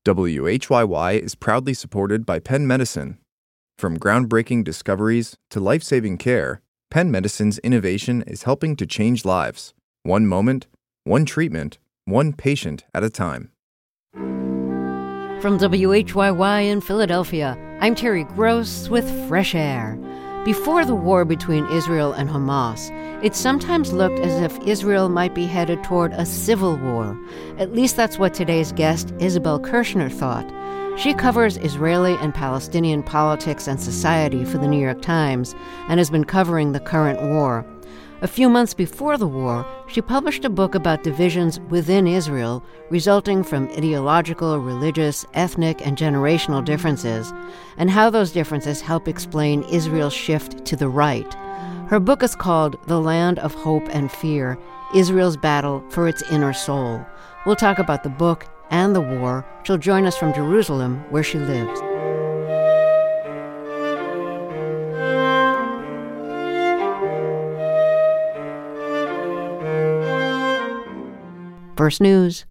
WHYY is proudly supported by Penn Medicine. From groundbreaking discoveries to life-saving care, Penn Medicine's innovation is helping to change lives. One moment, one treatment, one patient at a time. From WHYY in Philadelphia, I'm Terry Gross with Fresh Air. Before the war between Israel and Hamas, it sometimes looked as if Israel might be headed toward a civil war. At least that's what today's guest, Isabel Kirshner, thought. She covers Israeli and Palestinian politics and society for the New York Times and has been covering the current war. A few months before the war, she published a book about divisions within Israel resulting from ideological, religious, ethnic, and generational differences, and how those differences help explain Israel's shift to the right. Her book is called The Land of Hope and Fear, Israel's Battle for Its Inner Soul. We'll talk about the book and the war. She'll join us from Jerusalem, where she lives. First News.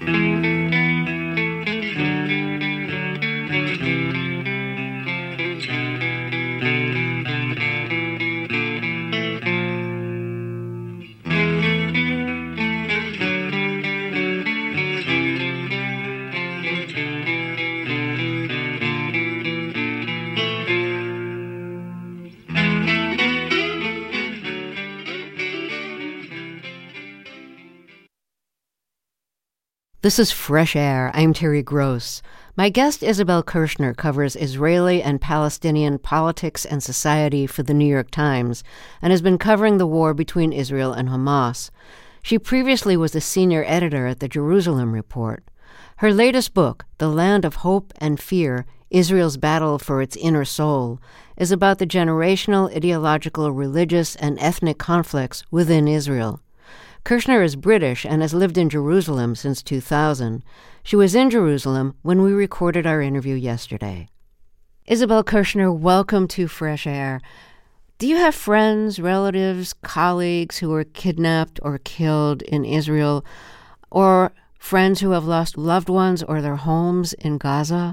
This is Fresh Air. I'm Terry Gross. My guest, Isabel Kershner, covers Israeli and Palestinian politics and society for the New York Times and has been covering the war between Israel and Hamas. She previously was a senior editor at the Jerusalem Report. Her latest book, The Land of Hope and Fear, Israel's Battle for Its Inner Soul, is about the generational, ideological, religious, and ethnic conflicts within Israel. Kershner is British and has lived in Jerusalem since 2000. She was in Jerusalem when we recorded our interview yesterday. Isabel Kershner, welcome to Fresh Air. Do you have friends, relatives, colleagues who were kidnapped or killed in Israel, or friends who have lost loved ones or their homes in Gaza?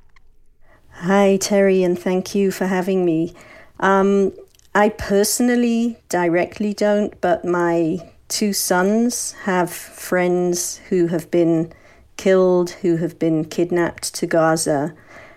Hi, Terry, and thank you for having me. I personally directly don't, but my two sons have friends who have been killed, who have been kidnapped to Gaza.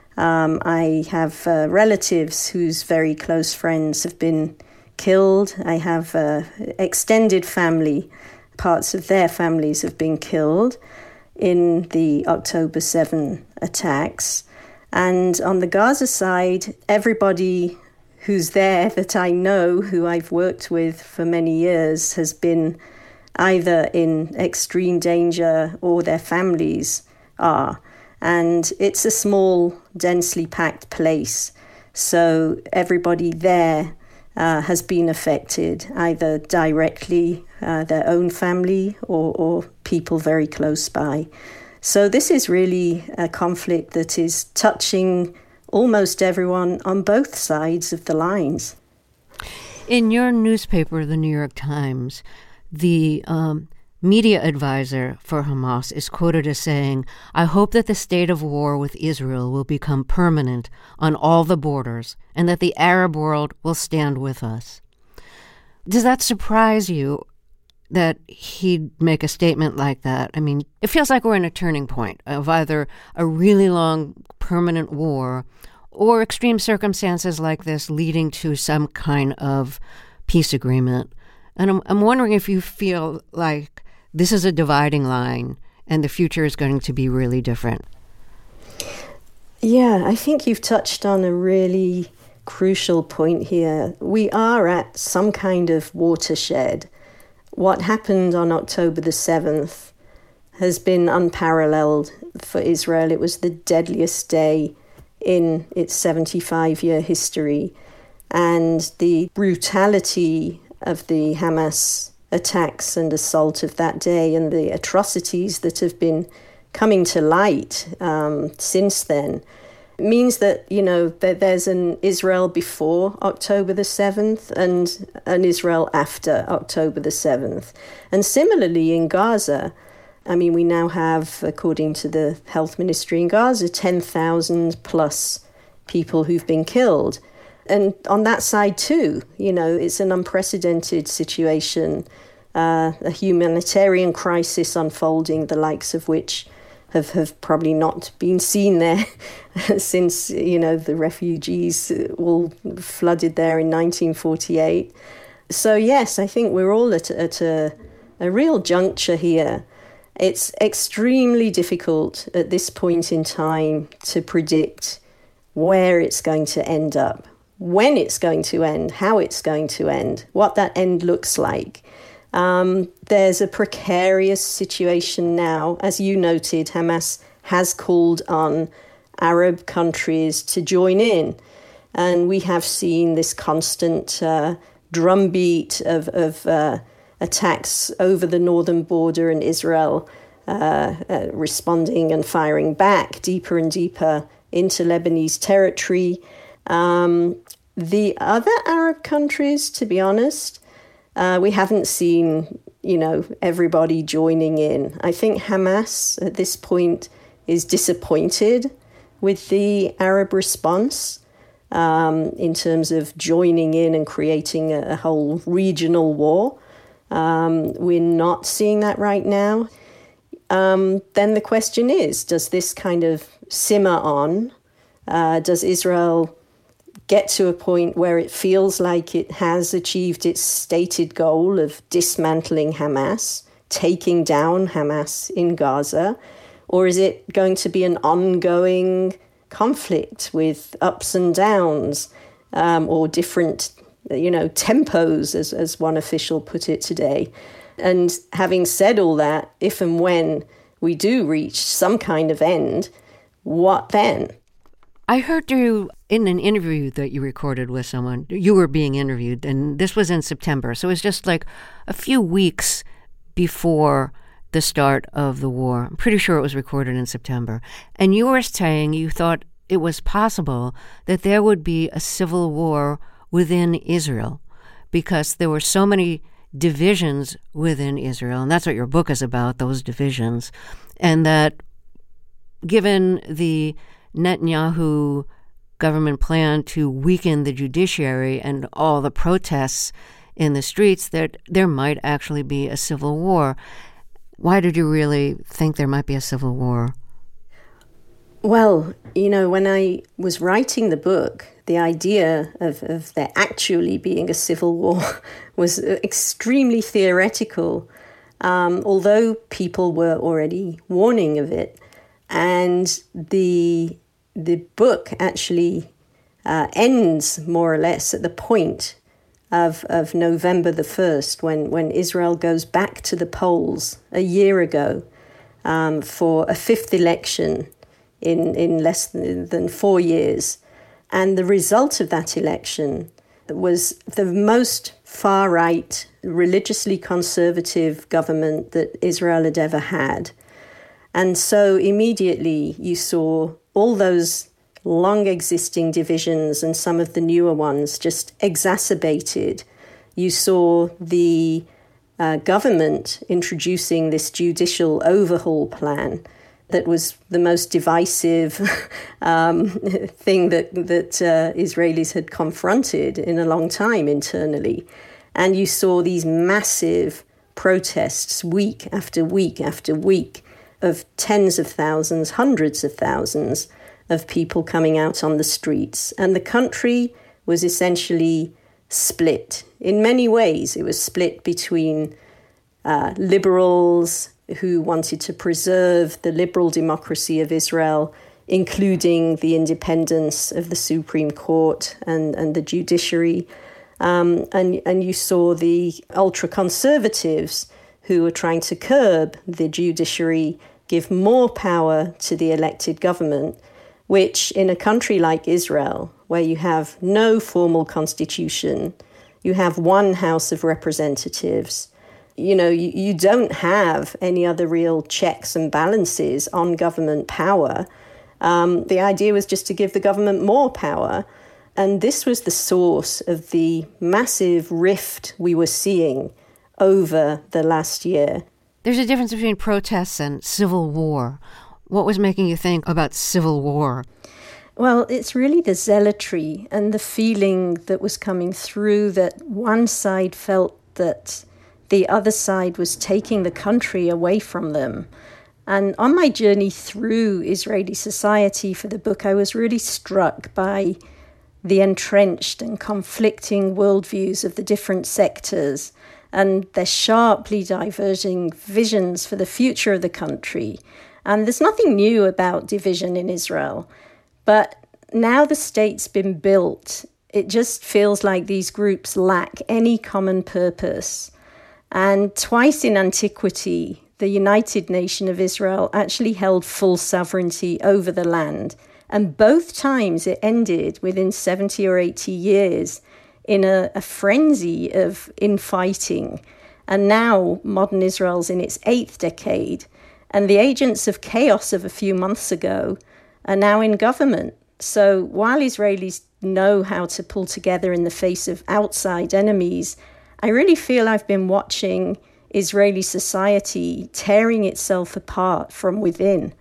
I have relatives whose very close friends have been killed. I have extended family, parts of their families have been killed in the October 7 attacks. And on the Gaza side, everybody who's there that I know, who I've worked with for many years, has been either in extreme danger or their families are. And it's a small, densely packed place. So everybody there has been affected, either directly, their own family, or people very close by. So this is really a conflict that is touching almost everyone on both sides of the lines. In your newspaper, the New York Times, the media advisor for Hamas is quoted as saying, "I hope that the state of war with Israel will become permanent on all the borders and that the Arab world will stand with us." Does that surprise you that he'd make a statement like that? I mean, it feels like we're in a turning point of either a really long permanent war or extreme circumstances like this leading to some kind of peace agreement. And I'm wondering if you feel like this is a dividing line and the future is going to be really different. Yeah, I think you've touched on a really crucial point here. We are at some kind of watershed. What happened on October the 7th has been unparalleled for Israel. It was the deadliest day in its 75-year history. And the brutality of the Hamas attacks and assault of that day and the atrocities that have been coming to light since then means that, that there's an Israel before October the 7th and an Israel after October the 7th. And similarly in Gaza, I mean, we now have, according to the health ministry in Gaza, 10,000 plus people who've been killed. And on that side too, it's an unprecedented situation, a humanitarian crisis unfolding, the likes of which have probably not been seen there since, the refugees all flooded there in 1948. So yes, I think we're all at a real juncture here. It's extremely difficult at this point in time to predict where it's going to end up, when it's going to end, how it's going to end, what that end looks like. There's a precarious situation now. As you noted, Hamas has called on Arab countries to join in. And we have seen this constant drumbeat of attacks over the northern border and Israel responding and firing back deeper and deeper into Lebanese territory. The other Arab countries, to be honest, we haven't seen everybody joining in. I think Hamas at this point is disappointed with the Arab response in terms of joining in and creating a whole regional war. We're not seeing that right now. Then the question is, does this kind of simmer on? Does Israel get to a point where it feels like it has achieved its stated goal of dismantling Hamas, taking down Hamas in Gaza? Or is it going to be an ongoing conflict with ups and downs or different, tempos, as one official put it today? And having said all that, if and when we do reach some kind of end, what then? I heard you in an interview that you recorded with someone. You were being interviewed, and this was in September. So it was just like a few weeks before the start of the war. I'm pretty sure it was recorded in September. And you were saying you thought it was possible that there would be a civil war within Israel because there were so many divisions within Israel. And that's what your book is about, those divisions. And that given the Netanyahu government plan to weaken the judiciary and all the protests in the streets, that there might actually be a civil war. Why did you really think there might be a civil war? Well, when I was writing the book, the idea of there actually being a civil war was extremely theoretical, although people were already warning of it. And the book actually ends more or less at the point of November the 1st, when Israel goes back to the polls a year ago for a fifth election in less than 4 years. And the result of that election was the most far-right, religiously conservative government that Israel had ever had. And so immediately you saw all those long existing divisions and some of the newer ones just exacerbated. You saw the government introducing this judicial overhaul plan that was the most divisive thing that Israelis had confronted in a long time internally. And you saw these massive protests week after week after week of tens of thousands, hundreds of thousands of people coming out on the streets. And the country was essentially split. In many ways, it was split between liberals who wanted to preserve the liberal democracy of Israel, including the independence of the Supreme Court and the judiciary. And you saw the ultra-conservatives who were trying to curb the judiciary, give more power to the elected government, which in a country like Israel, where you have no formal constitution, you have one House of Representatives, you don't have any other real checks and balances on government power. The idea was just to give the government more power. And this was the source of the massive rift we were seeing over the last year. There's a difference between protests and civil war. What was making you think about civil war? Well, it's really the zealotry and the feeling that was coming through that one side felt that the other side was taking the country away from them. And on my journey through Israeli society for the book, I was really struck by the entrenched and conflicting worldviews of the different sectors and their sharply diverging visions for the future of the country. And there's nothing new about division in Israel. But now the state's been built, it just feels like these groups lack any common purpose. And twice in antiquity, the United Nation of Israel actually held full sovereignty over the land. And both times it ended within 70 or 80 years in a frenzy of infighting. And now modern Israel's in its 8th decade. And the agents of chaos of a few months ago are now in government. So while Israelis know how to pull together in the face of outside enemies, I really feel I've been watching Israeli society tearing itself apart from within.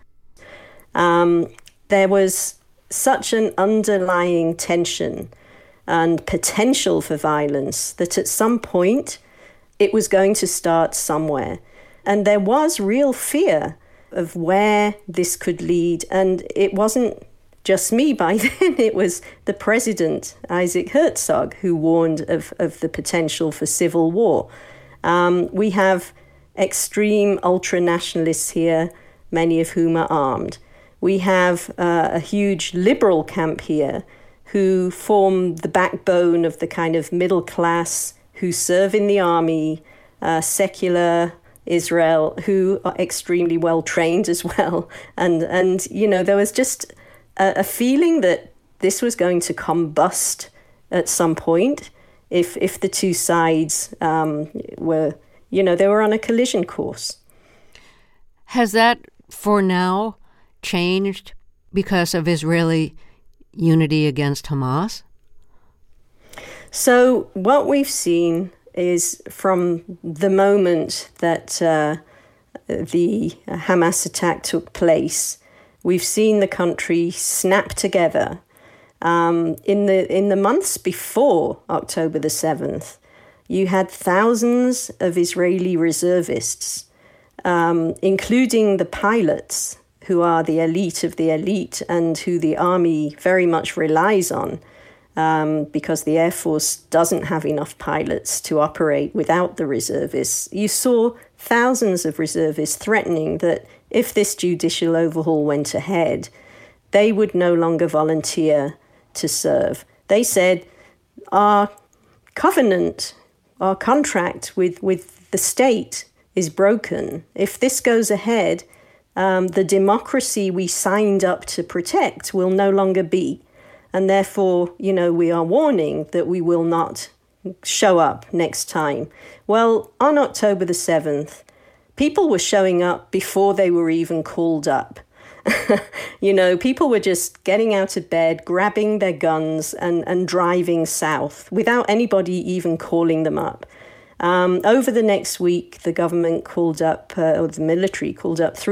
There was such an underlying tension and potential for violence that at some point it was going to start somewhere. And there was real fear of where this could lead. And it wasn't just me by then, it was the president, Isaac Herzog, who warned of the potential for civil war. We have extreme ultra-nationalists here, many of whom are armed. We have a huge liberal camp here who form the backbone of the kind of middle class who serve in the army, secular Israel, who are extremely well trained as well. And you know, there was just a feeling that this was going to combust at some point if the two sides were, you know, they were on a collision course. Has that, for now, changed because of Israeli unity against Hamas? So what we've seen is from the moment that the Hamas attack took place, we've seen the country snap together. In the months before October the 7th, you had thousands of Israeli reservists, including the pilots, who are the elite of the elite and who the army very much relies on, because the Air Force doesn't have enough pilots to operate without the reservists. You saw thousands of reservists threatening that if this judicial overhaul went ahead, they would no longer volunteer to serve. They said, our covenant, our contract with the state is broken. If this goes ahead, the democracy we signed up to protect will no longer be. And therefore, you know, we are warning that we will not show up next time. Well, on October the 7th, people were showing up before they were even called up. You know, people were just getting out of bed, grabbing their guns and driving south without anybody even calling them up. Over the next week, the government called up, or the military called up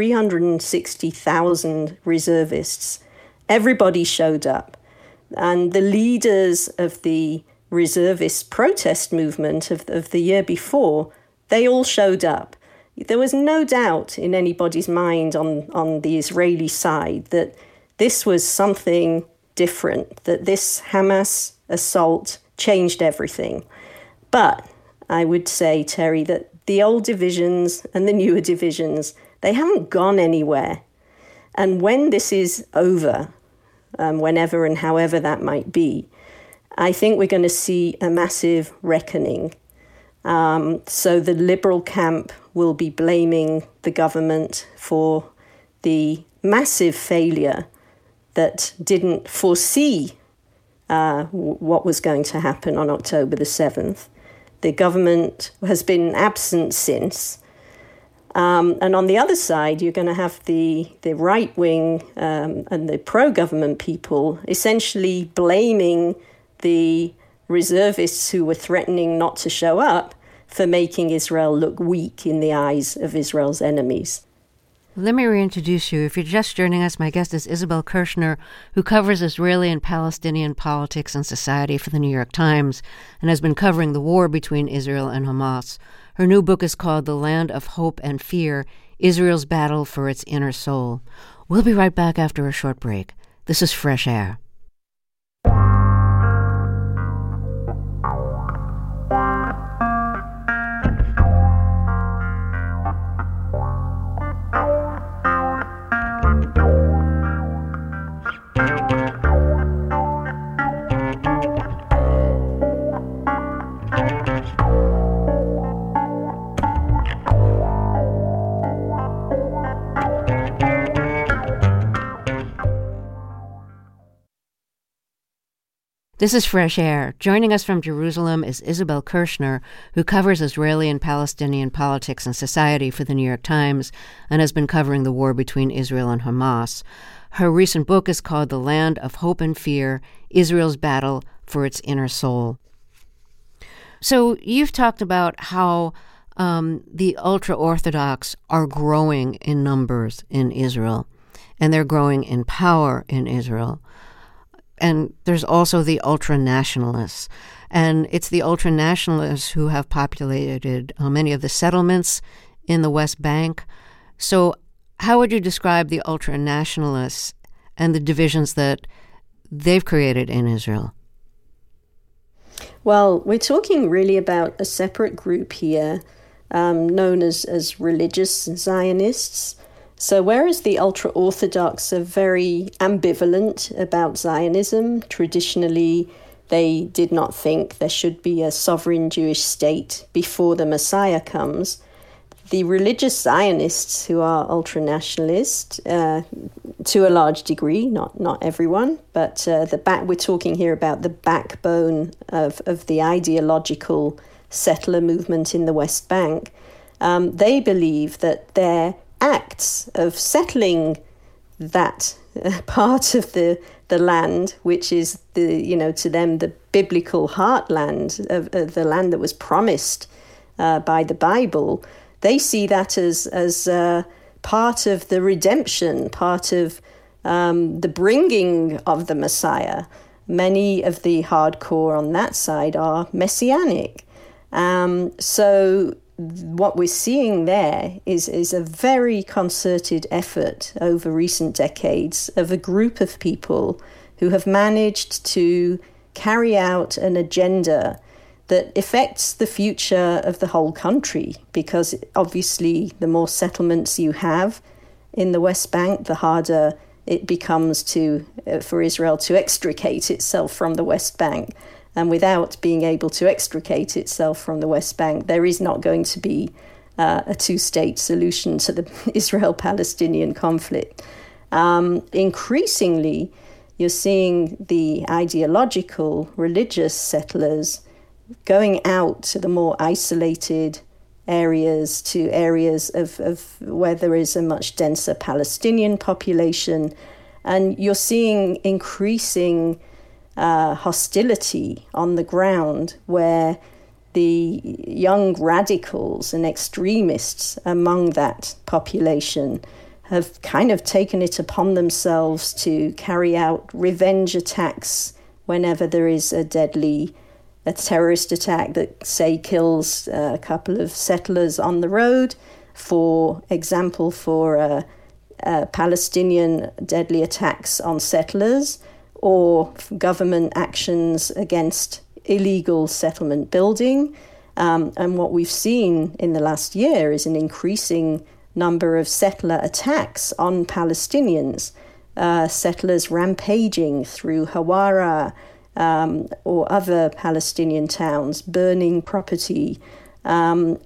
360,000 reservists. Everybody showed up. And the leaders of the reservist protest movement of the year before, they all showed up. There was no doubt in anybody's mind on the Israeli side that this was something different, that this Hamas assault changed everything. But I would say, Terry, that the old divisions and the newer divisions, they haven't gone anywhere. And when this is over, whenever and however that might be, I think we're going to see a massive reckoning. So the liberal camp will be blaming the government for the massive failure that didn't foresee what was going to happen on October the 7th. The government has been absent since. And on the other side, you're going to have the right wing and the pro-government people essentially blaming the reservists who were threatening not to show up for making Israel look weak in the eyes of Israel's enemies. Let me reintroduce you. If you're just joining us, my guest is Isabel Kirshner, who covers Israeli and Palestinian politics and society for the New York Times and has been covering the war between Israel and Hamas. Her new book is called The Land of Hope and Fear, Israel's Battle for Its Inner Soul. We'll be right back after a short break. This is Fresh Air. This is Fresh Air. Joining us from Jerusalem is Isabel Kirshner, who covers Israeli and Palestinian politics and society for the New York Times and has been covering the war between Israel and Hamas. Her recent book is called The Land of Hope and Fear, Israel's Battle for Its Inner Soul. So you've talked about how the ultra-Orthodox are growing in numbers in Israel, and they're growing in power in Israel. And there's also the ultra-nationalists. And it's the ultra-nationalists who have populated many of the settlements in the West Bank. So how would you describe the ultra-nationalists and the divisions that they've created in Israel? Well, we're talking really about a separate group here, known as religious Zionists. So whereas the ultra-Orthodox are very ambivalent about Zionism, traditionally they did not think there should be a sovereign Jewish state before the Messiah comes, the religious Zionists, who are ultra-nationalist, to a large degree, not everyone, but we're talking here about the backbone of the ideological settler movement in the West Bank. They believe that their acts of settling that part of the land, which is to them the biblical heartland of the land that was promised by the Bible, they see that as part of the redemption, part of the bringing of the Messiah. Many of the hardcore on that side are messianic. So what we're seeing there is a very concerted effort over recent decades of a group of people who have managed to carry out an agenda that affects the future of the whole country, because obviously the more settlements you have in the West Bank, the harder it becomes for Israel to extricate itself from the West Bank. And without being able to extricate itself from the West Bank, there is not going to be a two-state solution to the Israel-Palestinian conflict. Increasingly, you're seeing the ideological, religious settlers going out to the more isolated areas, to areas of where there is a much denser Palestinian population. And you're seeing increasing hostility on the ground, where the young radicals and extremists among that population have kind of taken it upon themselves to carry out revenge attacks whenever there is a terrorist attack that, say, kills a couple of settlers on the road. For example, for Palestinian deadly attacks on settlers, or government actions against illegal settlement building. And what we've seen in the last year is an increasing number of settler attacks on Palestinians, settlers rampaging through Hawara or other Palestinian towns, burning property. And,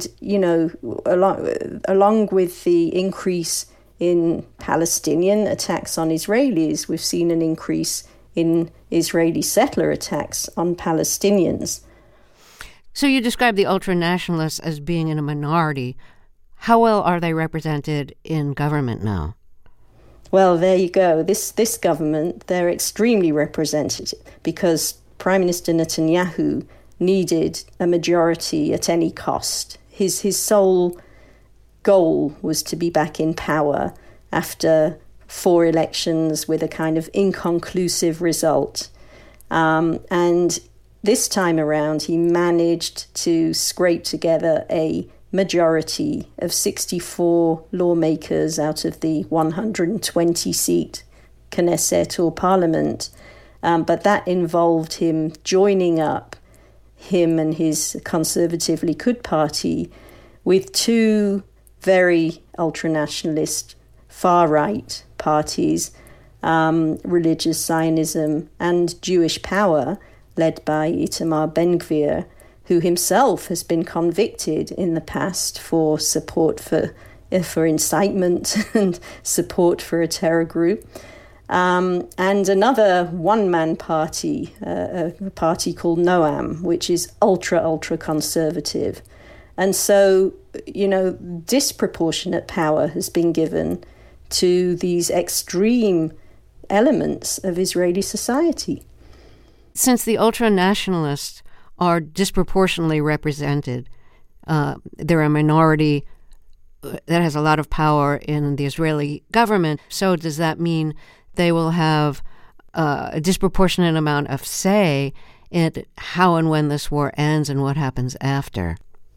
along with the increase in Palestinian attacks on Israelis, we've seen an increase in Israeli settler attacks on Palestinians. So you describe the ultra-nationalists as being in a minority. How well are they represented in government now? Well, there you go. This government, they're extremely represented because Prime Minister Netanyahu needed a majority at any cost. His sole goal was to be back in power after 4 elections with a kind of inconclusive result. And this time around, he managed to scrape together a majority of 64 lawmakers out of the 120-seat Knesset or parliament. But that involved him joining up, him and his conservative Likud party, with 2 very ultranationalist far-right parties, Religious Zionism and Jewish Power, led by Itamar Ben-Gvir, who himself has been convicted in the past for support for incitement and support for a terror group. And another one-man party, a party called Noam, which is ultra conservative. And so, disproportionate power has been given to these extreme elements of Israeli society. Since the ultra-nationalists are disproportionately represented, they're a minority that has a lot of power in the Israeli government. So does that mean they will have a disproportionate amount of say in how and when this war ends and what happens after?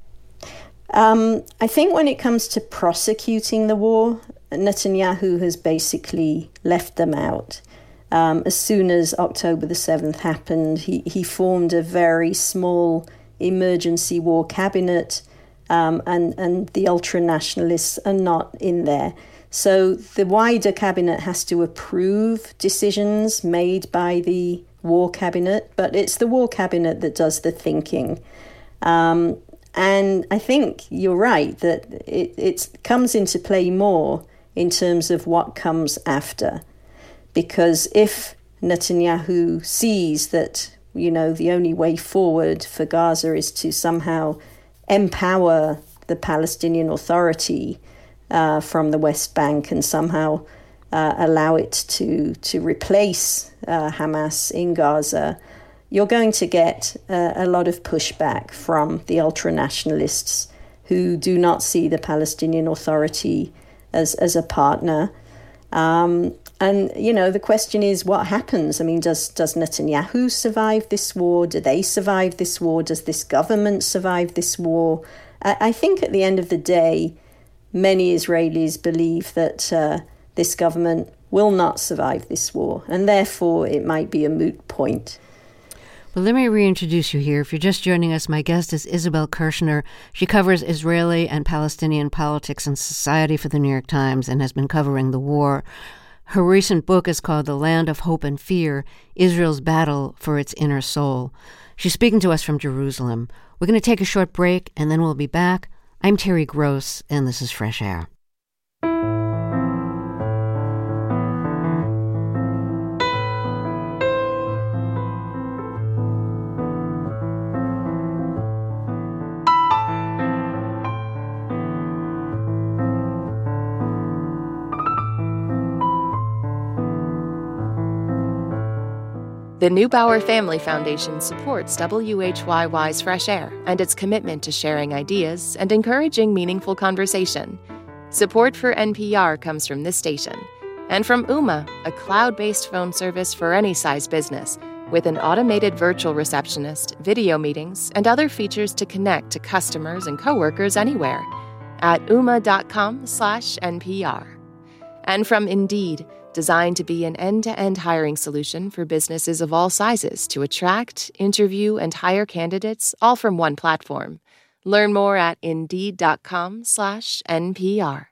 I think when it comes to prosecuting the war, Netanyahu has basically left them out. As soon as October the 7th happened, he formed a very small emergency war cabinet, and the ultra-nationalists are not in there. So the wider cabinet has to approve decisions made by the war cabinet, but it's the war cabinet that does the thinking. And I think you're right that it comes into play more in terms of what comes after. Because if Netanyahu sees that, the only way forward for Gaza is to somehow empower the Palestinian Authority from the West Bank and somehow allow it to replace Hamas in Gaza, you're going to get a lot of pushback from the ultra-nationalists who do not see the Palestinian Authority as a partner. And, the question is, what happens? I mean, does Netanyahu survive this war? Do they survive this war? Does this government survive this war? I think at the end of the day, many Israelis believe that this government will not survive this war, and therefore it might be a moot point. Well, let me reintroduce you here. If you're just joining us, my guest is Isabel Kershner. She covers Israeli and Palestinian politics and society for the New York Times and has been covering the war. Her recent book is called The Land of Hope and Fear, Israel's Battle for Its Inner Soul. She's speaking to us from Jerusalem. We're going to take a short break, and then we'll be back. I'm Terry Gross, and this is Fresh Air. The Neubauer Family Foundation supports WHYY's Fresh Air and its commitment to sharing ideas and encouraging meaningful conversation. Support for NPR comes from this station and from Ooma, a cloud-based phone service for any size business with an automated virtual receptionist, video meetings, and other features to connect to customers and coworkers anywhere at ooma.com/NPR. And from Indeed, designed to be an end-to-end hiring solution for businesses of all sizes to attract, interview, and hire candidates all from one platform. Learn more at Indeed.com/NPR.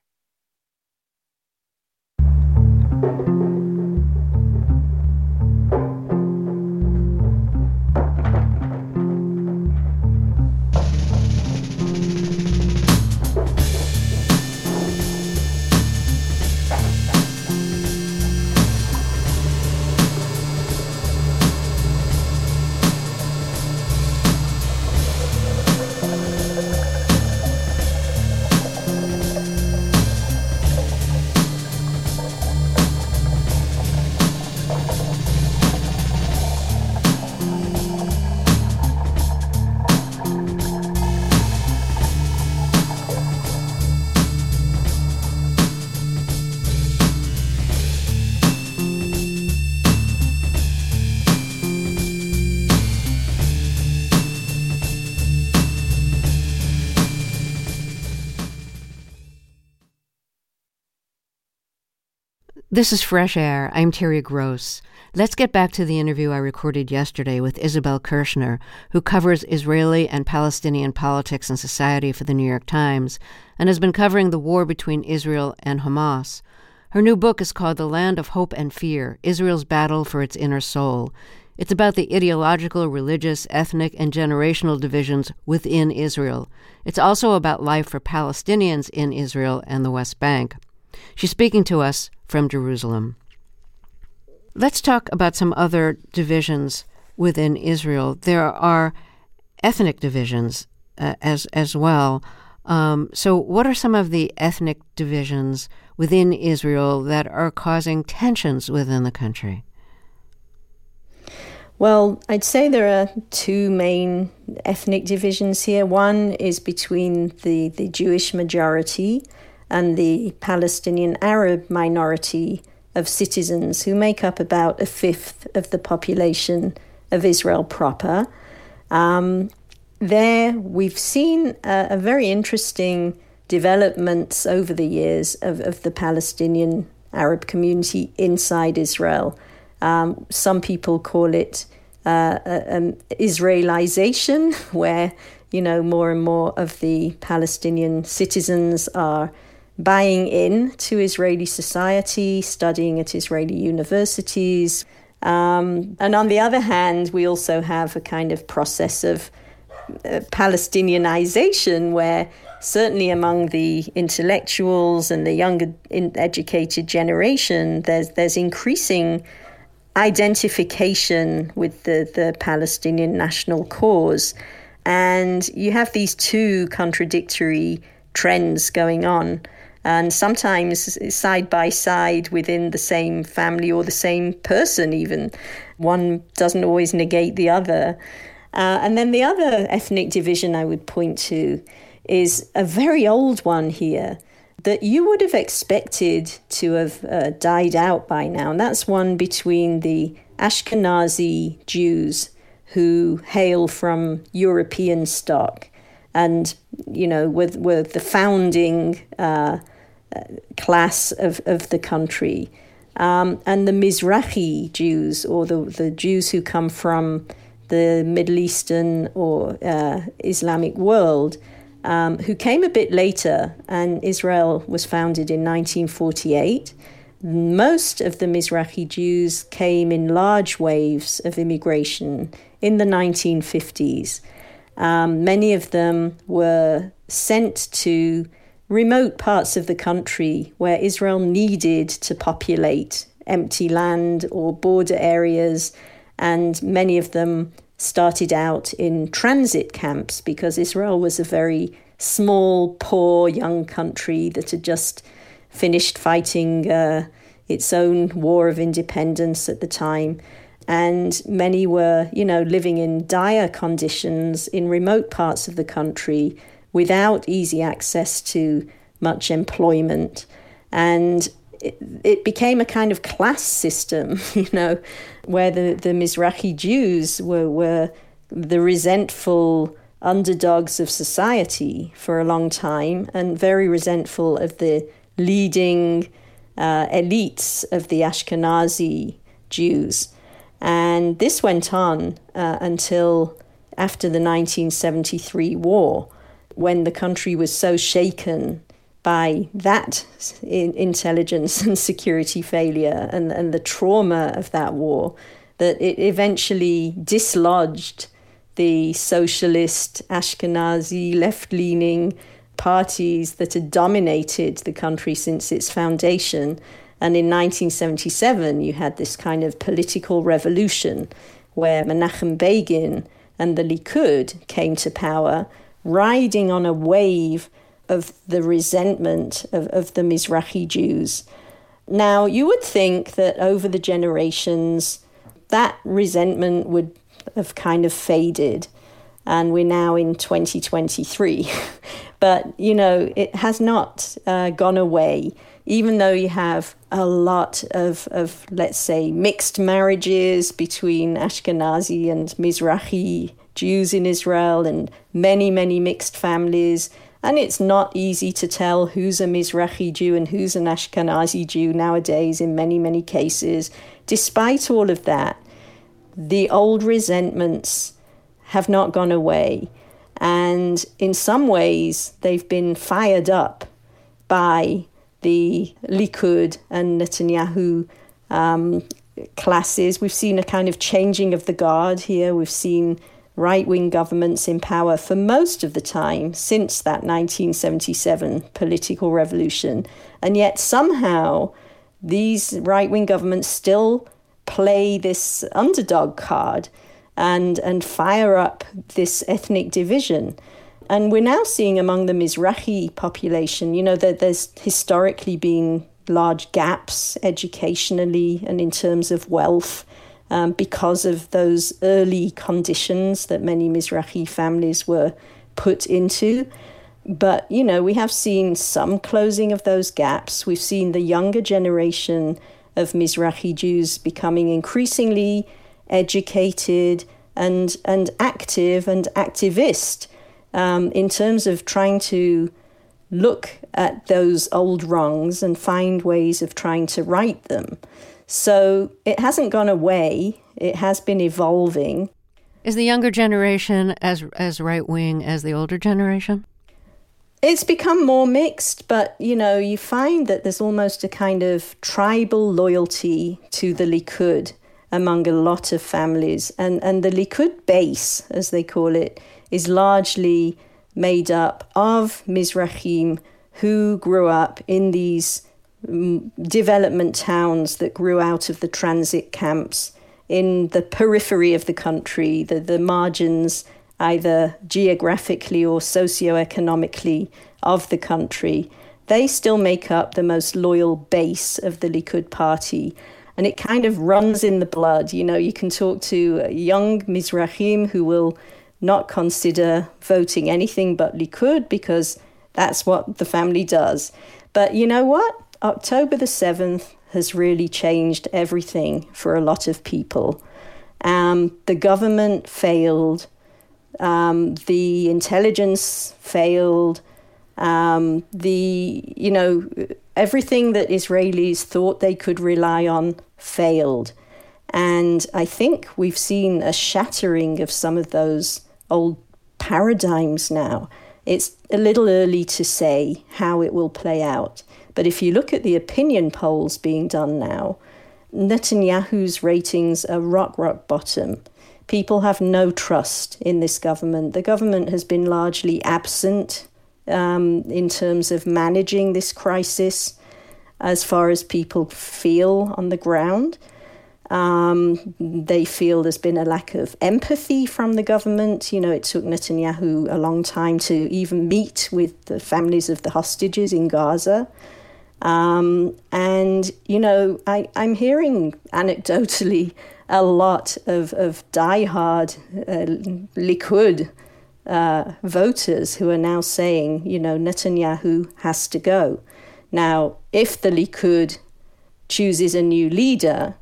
This is Fresh Air. I'm Terry Gross. Let's get back to the interview I recorded yesterday with Isabel Kershner, who covers Israeli and Palestinian politics and society for the New York Times and has been covering the war between Israel and Hamas. Her new book is called The Land of Hope and Fear, Israel's Battle for Its Inner Soul. It's about the ideological, religious, ethnic, and generational divisions within Israel. It's also about life for Palestinians in Israel and the West Bank. She's speaking to us from Jerusalem. Let's talk about some other divisions within Israel. There are ethnic divisions as well. So what are some of the ethnic divisions within Israel that are causing tensions within the country? Well, I'd say there are two main ethnic divisions here. One is between the Jewish majority and the Palestinian Arab minority of citizens who make up about a fifth of the population of Israel proper. There we've seen a very interesting developments over the years of the Palestinian Arab community inside Israel. Some people call it Israelization, where, more and more of the Palestinian citizens are buying in to Israeli society, studying at Israeli universities. And on the other hand, we also have a kind of process of Palestinianization, where certainly among the intellectuals and the younger educated generation, there's increasing identification with the Palestinian national cause. And you have these two contradictory trends going on, and sometimes side by side within the same family or the same person even. One doesn't always negate the other. And then the other ethnic division I would point to is a very old one here that you would have expected to have died out by now. And that's one between the Ashkenazi Jews who hail from European stock and, were the founding class of the country. And the Mizrahi Jews, or the Jews who come from the Middle Eastern or Islamic world, who came a bit later, and Israel was founded in 1948. Most of the Mizrahi Jews came in large waves of immigration in the 1950s. Many of them were sent to remote parts of the country where Israel needed to populate empty land or border areas, and many of them started out in transit camps because Israel was a very small, poor, young country that had just finished fighting its own war of independence at the time. And many were, living in dire conditions in remote parts of the country without easy access to much employment. And it became a kind of class system, where the Mizrahi Jews were the resentful underdogs of society for a long time, and very resentful of the leading elites of the Ashkenazi Jews. And this went on until after the 1973 war, when the country was so shaken by that intelligence and security failure and the trauma of that war, that it eventually dislodged the socialist, Ashkenazi, left-leaning parties that had dominated the country since its foundation. And in 1977, you had this kind of political revolution where Menachem Begin and the Likud came to power, riding on a wave of the resentment of the Mizrahi Jews. Now, you would think that over the generations, that resentment would have kind of faded, and we're now in 2023. But, it has not gone away, even though you have a lot of, let's say, mixed marriages between Ashkenazi and Mizrahi Jews in Israel, and many, many mixed families. And it's not easy to tell who's a Mizrahi Jew and who's an Ashkenazi Jew nowadays in many, many cases. Despite all of that, the old resentments have not gone away. And in some ways, they've been fired up by the Likud and Netanyahu classes. We've seen a kind of changing of the guard here. We've seen right-wing governments in power for most of the time since that 1977 political revolution. And yet somehow these right-wing governments still play this underdog card and fire up this ethnic division. And we're now seeing among the Mizrahi population, that there's historically been large gaps educationally and in terms of wealth. because of those early conditions that many Mizrahi families were put into. But, we have seen some closing of those gaps. We've seen the younger generation of Mizrahi Jews becoming increasingly educated and active and activist in terms of trying to look at those old wrongs and find ways of trying to right them. So it hasn't gone away. It has been evolving. Is the younger generation as right-wing as the older generation? It's become more mixed, but, you find that there's almost a kind of tribal loyalty to the Likud among a lot of families. And the Likud base, as they call it, is largely made up of Mizrahim who grew up in these development towns that grew out of the transit camps in the periphery of the country, the margins, either geographically or socioeconomically, of the country. They still make up the most loyal base of the Likud party. And it kind of runs in the blood. You can talk to young Mizrahim who will not consider voting anything but Likud because that's what the family does. But you know what? October the 7th has really changed everything for a lot of people. The government failed. The intelligence failed. Everything that Israelis thought they could rely on failed. And I think we've seen a shattering of some of those old paradigms now. It's a little early to say how it will play out. But if you look at the opinion polls being done now, Netanyahu's ratings are rock bottom. People have no trust in this government. The government has been largely absent in terms of managing this crisis as far as people feel on the ground. They feel there's been a lack of empathy from the government. It took Netanyahu a long time to even meet with the families of the hostages in Gaza. I'm hearing anecdotally a lot of diehard Likud voters who are now saying, Netanyahu has to go. Now, if the Likud chooses a new leader,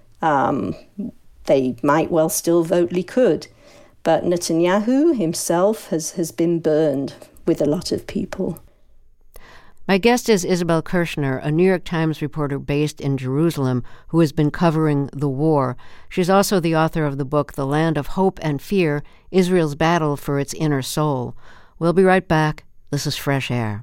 they might well still vote Likud. But Netanyahu himself has been burned with a lot of people. My guest is Isabel Kershner, a New York Times reporter based in Jerusalem who has been covering the war. She's also the author of the book The Land of Hope and Fear, Israel's Battle for Its Inner Soul. We'll be right back. This is Fresh Air.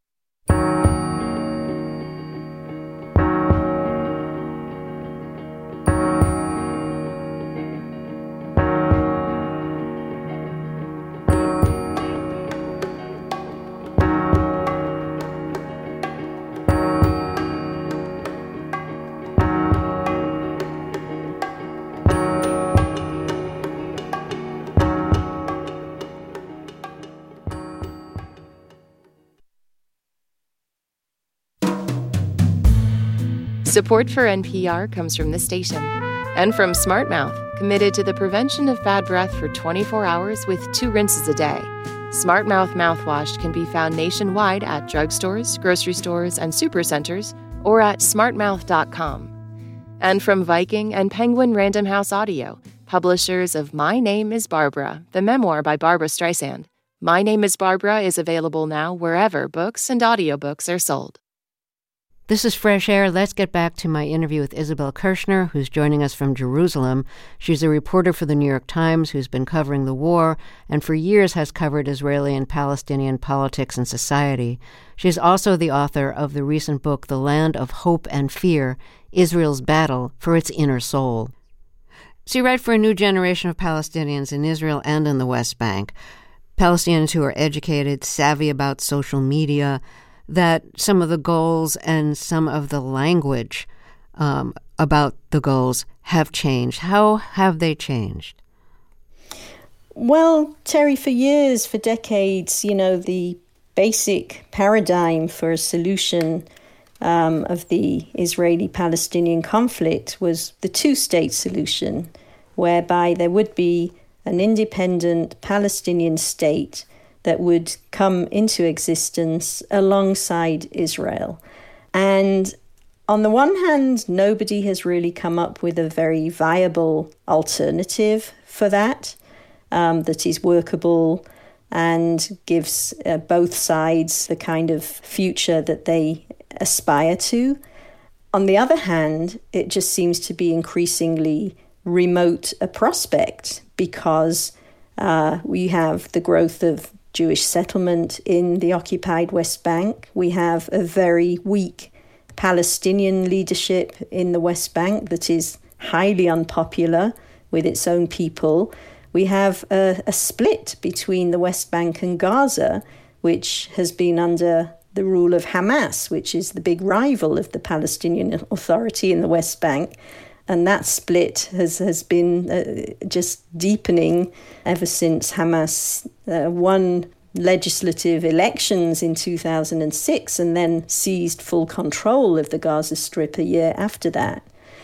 Support for NPR comes from this station and from SmartMouth, committed to the prevention of bad breath for 24 hours with 2 rinses a day. SmartMouth mouthwash can be found nationwide at drugstores, grocery stores, and supercenters, or at smartmouth.com. And from Viking and Penguin Random House Audio, publishers of My Name is Barbara, the memoir by Barbra Streisand. My Name is Barbara is available now wherever books and audiobooks are sold. This is Fresh Air. Let's get back to my interview with Isabel Kershner, who's joining us from Jerusalem. She's a reporter for the New York Times who's been covering the war and for years has covered Israeli and Palestinian politics and society. She's also the author of the recent book, The Land of Hope and Fear, Israel's Battle for Its Inner Soul. So you write for a new generation of Palestinians in Israel and in the West Bank. Palestinians who are educated, savvy about social media, that some of the goals and some of the language about the goals have changed. How have they changed? Well, Terry, for years, for decades, the basic paradigm for a solution of the Israeli-Palestinian conflict was the two-state solution, whereby there would be an independent Palestinian state that would come into existence alongside Israel. And on the one hand, nobody has really come up with a very viable alternative for that, that is workable and gives both sides the kind of future that they aspire to. On the other hand, it just seems to be increasingly remote a prospect because we have the growth of Jewish settlement in the occupied West Bank. We have a very weak Palestinian leadership in the West Bank that is highly unpopular with its own people. We have a split between the West Bank and Gaza, which has been under the rule of Hamas, which is the big rival of the Palestinian Authority in the West Bank. And that split has been just deepening ever since Hamas won legislative elections in 2006 and then seized full control of the Gaza Strip a year after that.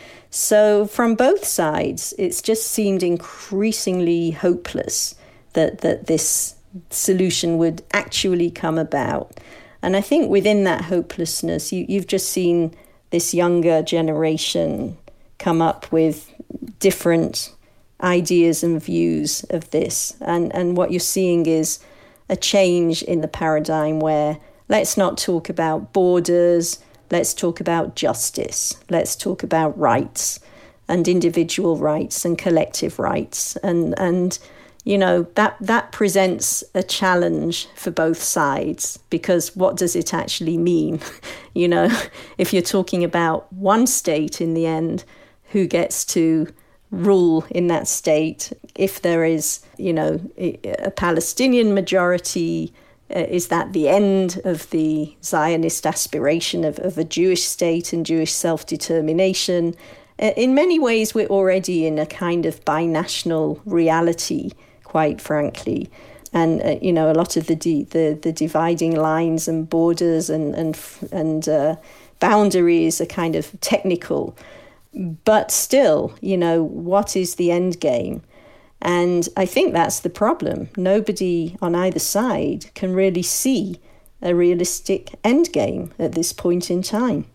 So from both sides, it's just seemed increasingly hopeless that this solution would actually come about. And I think within that hopelessness, you've just seen this younger generation come up with different ideas and views of this. And what you're seeing is a change in the paradigm where let's not talk about borders, let's talk about justice, let's talk about rights and individual rights and collective rights. And you know, that presents a challenge for both sides, because what does it actually mean? You know, if you're talking about one state in the end, who gets to rule in that state? If there is, you know, a Palestinian majority, is that the end of the Zionist aspiration of a Jewish state and Jewish self-determination? In many ways, we're already in a kind of binational reality, quite frankly. And, you know, a lot of the dividing lines and borders and boundaries are kind of technical. But still, you know, what is the end game? And I think that's the problem. Nobody on either side can really see a realistic end game at this point in time.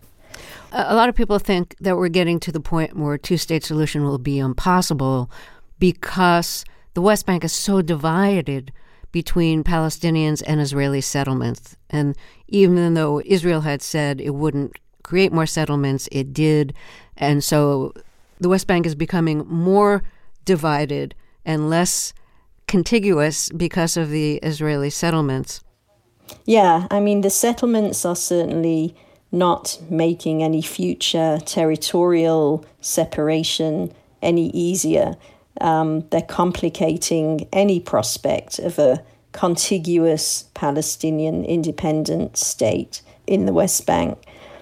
A lot of people think that we're getting to the point where a two-state solution will be impossible because the West Bank is so divided between Palestinians and Israeli settlements. And even though Israel had said it wouldn't create more settlements, it did. And so the West Bank is becoming more divided and less contiguous because of the Israeli settlements. Yeah, I mean, the settlements are certainly not making any future territorial separation any easier. They're complicating any prospect of a contiguous Palestinian independent state in the West Bank.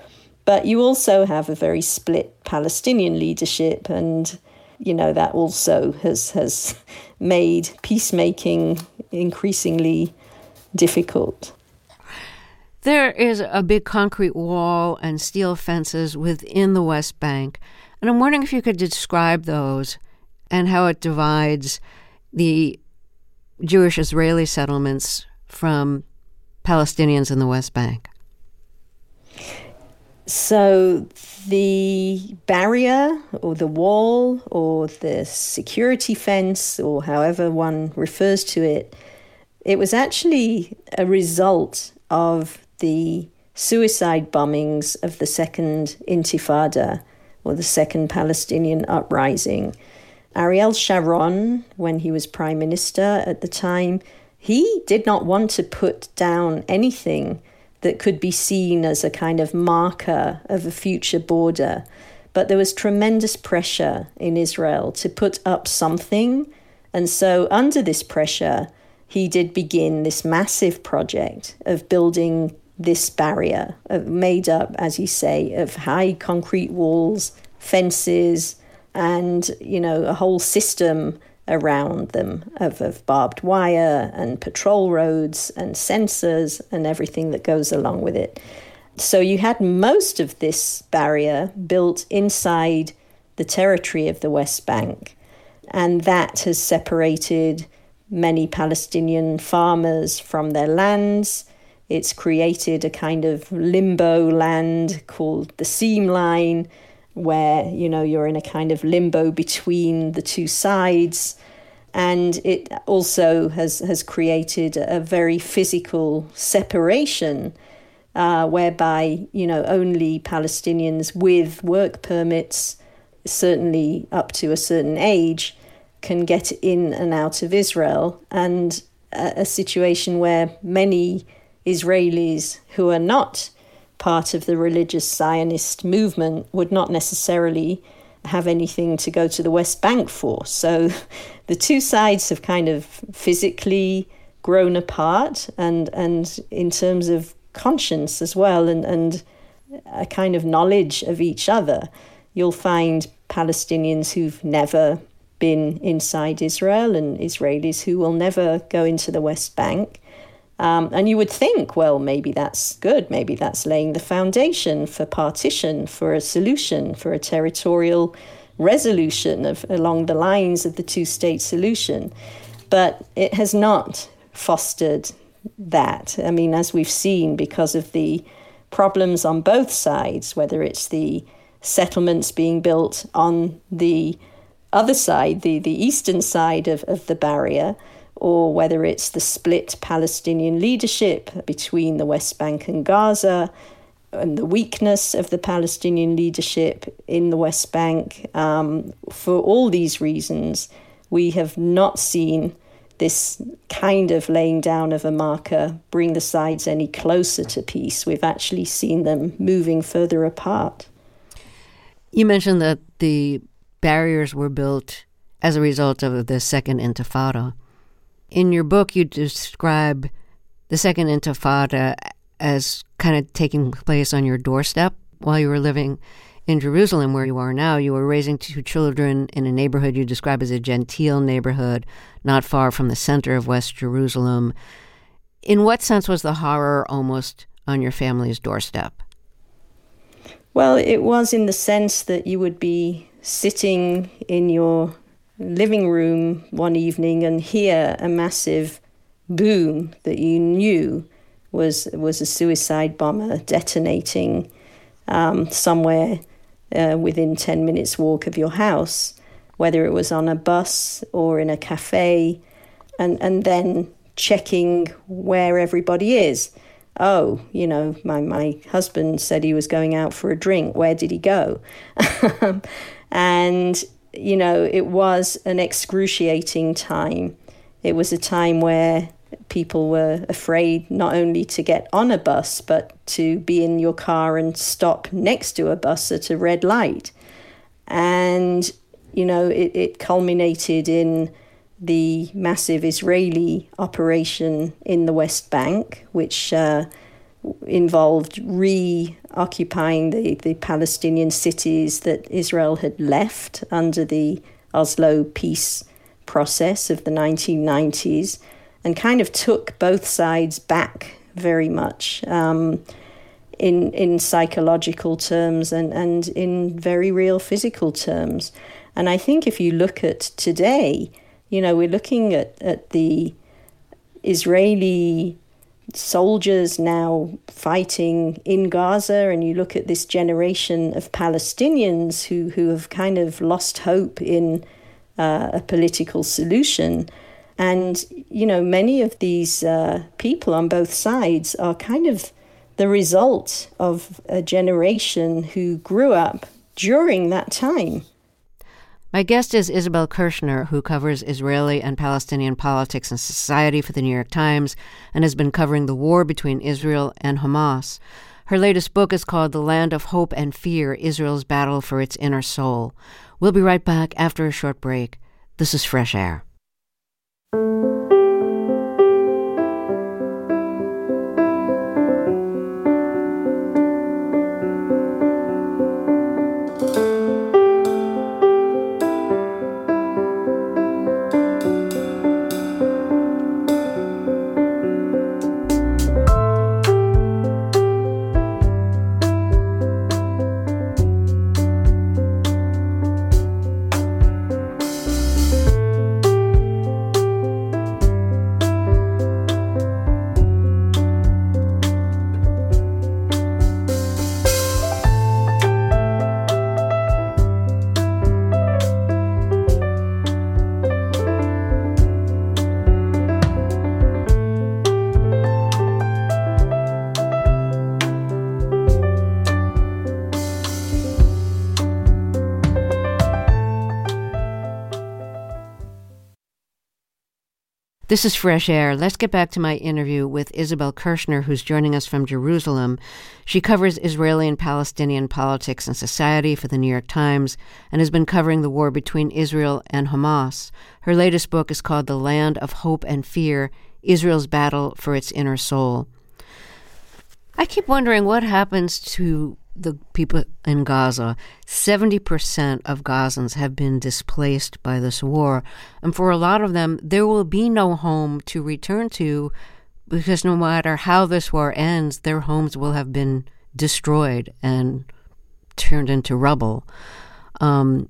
But you also have a very split Palestinian leadership, and, you know, that also has made peacemaking increasingly difficult. There is a big concrete wall and steel fences within the West Bank, and I'm wondering if you could describe those and how it divides the Jewish Israeli settlements from Palestinians in the West Bank. So the barrier or the wall or the security fence, or however one refers to it, it was actually a result of the suicide bombings of the Second Intifada, or the Second Palestinian Uprising. Ariel Sharon, when he was prime minister at the time, he did not want to put down anything that could be seen as a kind of marker of a future border. But there was tremendous pressure in Israel to put up something. And so under this pressure, he did begin this massive project of building this barrier, made up, as you say, of high concrete walls, fences, and, you know, a whole system around them of barbed wire and patrol roads and sensors and everything that goes along with it. So you had most of this barrier built inside the territory of the West Bank, and that has separated many Palestinian farmers from their lands. It's created a kind of limbo land called the seam line, where, you're in a kind of limbo between the two sides. And it also has created a very physical separation, whereby, only Palestinians with work permits, certainly up to a certain age, can get in and out of Israel, and a situation where many Israelis who are not part of the religious Zionist movement would not necessarily have anything to go to the West Bank for. So the two sides have kind of physically grown apart, and in terms of conscience as well, and a kind of knowledge of each other. You'll find Palestinians who've never been inside Israel and Israelis who will never go into the West Bank. And you would think, well, maybe that's good. Maybe that's laying the foundation for partition, for a solution, for a territorial resolution along the lines of the two-state solution. But it has not fostered that. I mean, as we've seen, because of the problems on both sides, whether it's the settlements being built on the other side, the eastern side of the barrier, or whether it's the split Palestinian leadership between the West Bank and Gaza, and the weakness of the Palestinian leadership in the West Bank. For all these reasons, we have not seen this kind of laying down of a marker bring the sides any closer to peace. We've actually seen them moving further apart. You mentioned that the barriers were built as a result of the Second Intifada. In your book, you describe the Second Intifada as kind of taking place on your doorstep while you were living in Jerusalem, where you are now. You were raising two children in a neighborhood you describe as a genteel neighborhood, not far from the center of West Jerusalem. In what sense was the horror almost on your family's doorstep? Well, it was in the sense that you would be sitting in your living room one evening and hear a massive boom that you knew was a suicide bomber detonating somewhere within 10 minutes walk of your house, whether it was on a bus or in a cafe, and then checking where everybody is. Oh, my husband said he was going out for a drink. Where did he go? And, it was an excruciating time. It was a time where people were afraid not only to get on a bus, but to be in your car and stop next to a bus at a red light. And, it culminated in the massive Israeli operation in the West Bank, which involved reoccupying the Palestinian cities that Israel had left under the Oslo peace process of the 1990s, and kind of took both sides back very much in psychological terms and in very real physical terms. And I think if you look at today, we're looking at the Israeli soldiers now fighting in Gaza, and you look at this generation of Palestinians who have kind of lost hope in a political solution. And, many of these people on both sides are kind of the result of a generation who grew up during that time. My guest is Isabel Kirshner, who covers Israeli and Palestinian politics and society for the New York Times and has been covering the war between Israel and Hamas. Her latest book is called The Land of Hope and Fear, Israel's Battle for Its Inner Soul. We'll be right back after a short break. This is Fresh Air. This is Fresh Air. Let's get back to my interview with Isabel Kirshner, who's joining us from Jerusalem. She covers Israeli and Palestinian politics and society for the New York Times and has been covering the war between Israel and Hamas. Her latest book is called The Land of Hope and Fear, Israel's Battle for Its Inner Soul. I keep wondering what happens to the people in Gaza. 70% of Gazans have been displaced by this war. And for a lot of them, there will be no home to return to because no matter how this war ends, their homes will have been destroyed and turned into rubble. And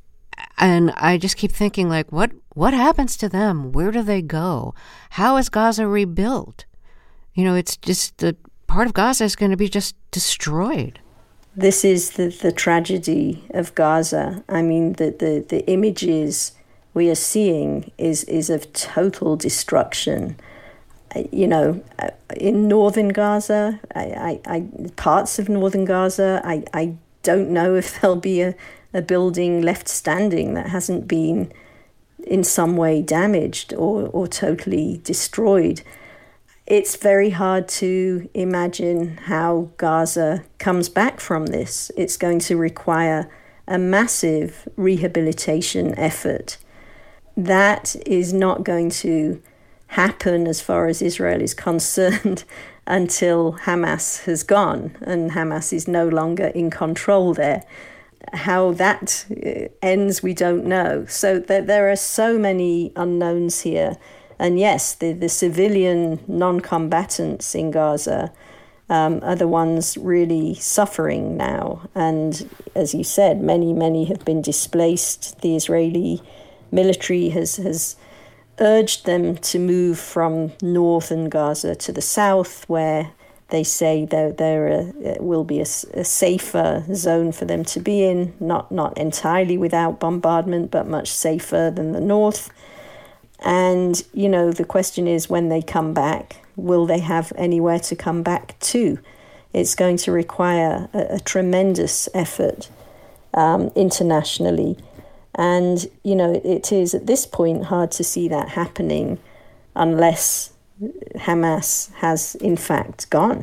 I just keep thinking, like, what happens to them? Where do they go? How is Gaza rebuilt? You know, it's just the part of Gaza is going to be just destroyed. This is the tragedy of Gaza. I mean, the images we are seeing is of total destruction. You know, in northern Gaza, parts of northern Gaza, I don't know if there'll be a building left standing that hasn't been in some way damaged or totally destroyed. It's very hard to imagine how Gaza comes back from this. It's going to require a massive rehabilitation effort. That is not going to happen as far as Israel is concerned until Hamas has gone and Hamas is no longer in control there. How that ends, we don't know. So there are so many unknowns here. And yes, the civilian non-combatants in Gaza are the ones really suffering now. And as you said, many have been displaced. The Israeli military has urged them to move from northern Gaza to the south, where they say there will be a safer zone for them to be in, not entirely without bombardment, but much safer than the north. And, you know, the question is, when they come back, will they have anywhere to come back to? It's going to require a tremendous effort internationally. And, you know, it is at this point hard to see that happening unless Hamas has in fact gone.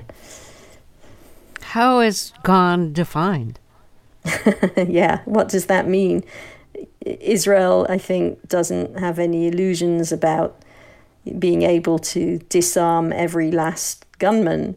How is gone defined? Yeah, what does that mean? Israel, I think, doesn't have any illusions about being able to disarm every last gunman.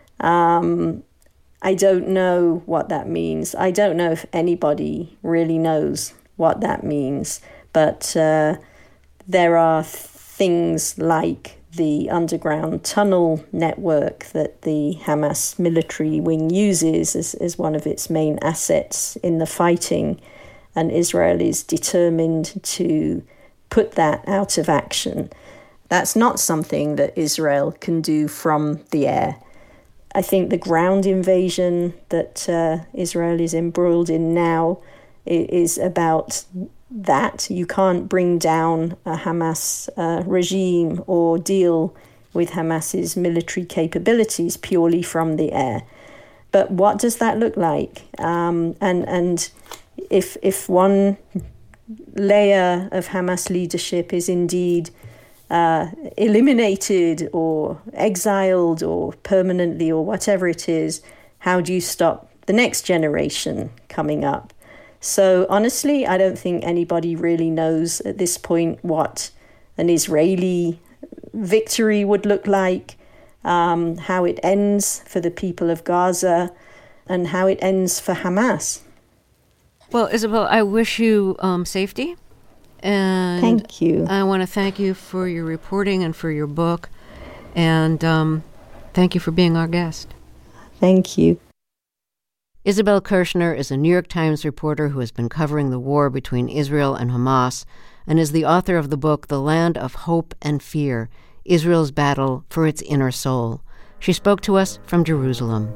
I don't know what that means. I don't know if anybody really knows what that means. But there are things like the underground tunnel network that the Hamas military wing uses as one of its main assets in the fighting. And Israel is determined to put that out of action. That's not something that Israel can do from the air. I think the ground invasion that Israel is embroiled in now is about that. You can't bring down a Hamas regime or deal with Hamas's military capabilities purely from the air. But what does that look like? And if one layer of Hamas leadership is indeed eliminated or exiled or permanently or whatever it is, how do you stop the next generation coming up? So honestly, I don't think anybody really knows at this point what an Israeli victory would look like, how it ends for the people of Gaza, and how it ends for Hamas. Well, Isabel, I wish you safety. And thank you. I want to thank you for your reporting and for your book. And thank you for being our guest. Thank you. Isabel Kirshner is a New York Times reporter who has been covering the war between Israel and Hamas and is the author of the book The Land of Hope and Fear, Israel's Battle for Its Inner Soul. She spoke to us from Jerusalem.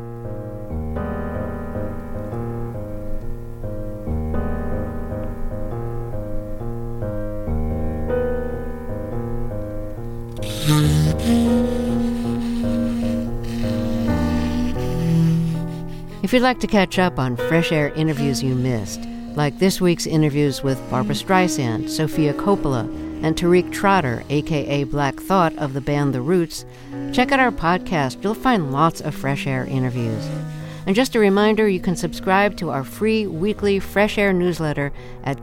If you'd like to catch up on Fresh Air interviews you missed, like this week's interviews with Barbra Streisand, Sofia Coppola, and Tariq Trotter, a.k.a. Black Thought of the band The Roots, check out our podcast. You'll find lots of Fresh Air interviews. And just a reminder, you can subscribe to our free weekly Fresh Air newsletter at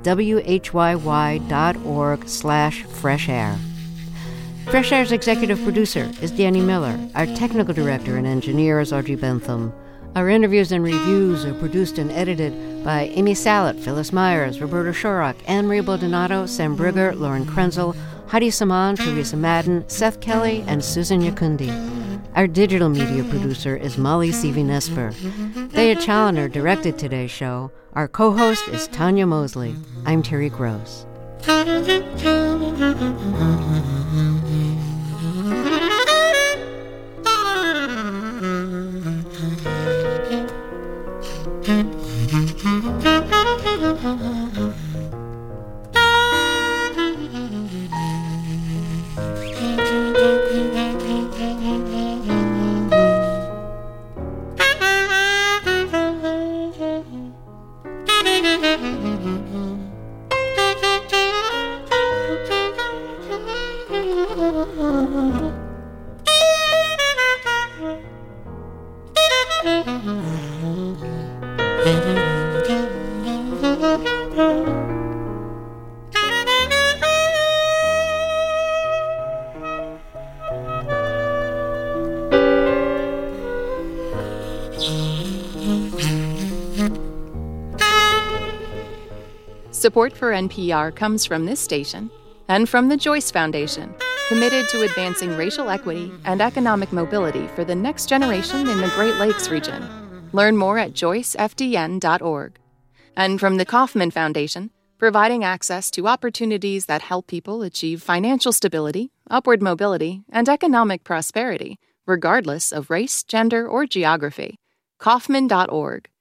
whyy.org/freshair. Fresh Air's executive producer is Danny Miller. Our technical director and engineer is Audrey Bentham. Our interviews and reviews are produced and edited by Amy Sallet, Phyllis Myers, Roberta Shorrock, Anne-Marie Baldonado, Sam Brigger, Lauren Krenzel, Heidi Saman, Teresa Madden, Seth Kelly, and Susan Yakundi. Our digital media producer is Molly Seavey-Nesper. Thea Challoner directed today's show. Our co-host is Tanya Mosley. I'm Terry Gross. Support for NPR comes from this station and from the Joyce Foundation, committed to advancing racial equity and economic mobility for the next generation in the Great Lakes region. Learn more at joycefdn.org. And from the Kauffman Foundation, providing access to opportunities that help people achieve financial stability, upward mobility, and economic prosperity, regardless of race, gender, or geography. Kauffman.org.